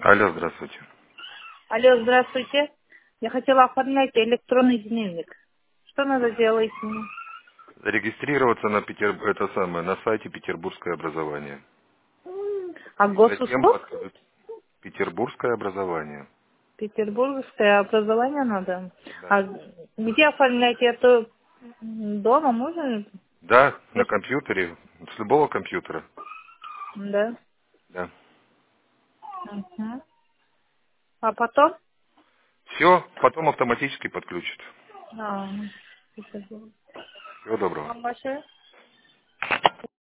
Алло, здравствуйте. Алло, здравствуйте. Я хотела оформлять электронный дневник. Что надо делать мне? Зарегистрироваться на сайте Петербургское образование. А И затем госуслуг? Петербургское образование. Петербургское образование надо. Да. А где оформлять это? Дома можно? Да, на компьютере, с любого компьютера. Да. Да. Мгм. А потом? Все, потом автоматически подключит. А, Петербург. Всего доброго. Вам большое?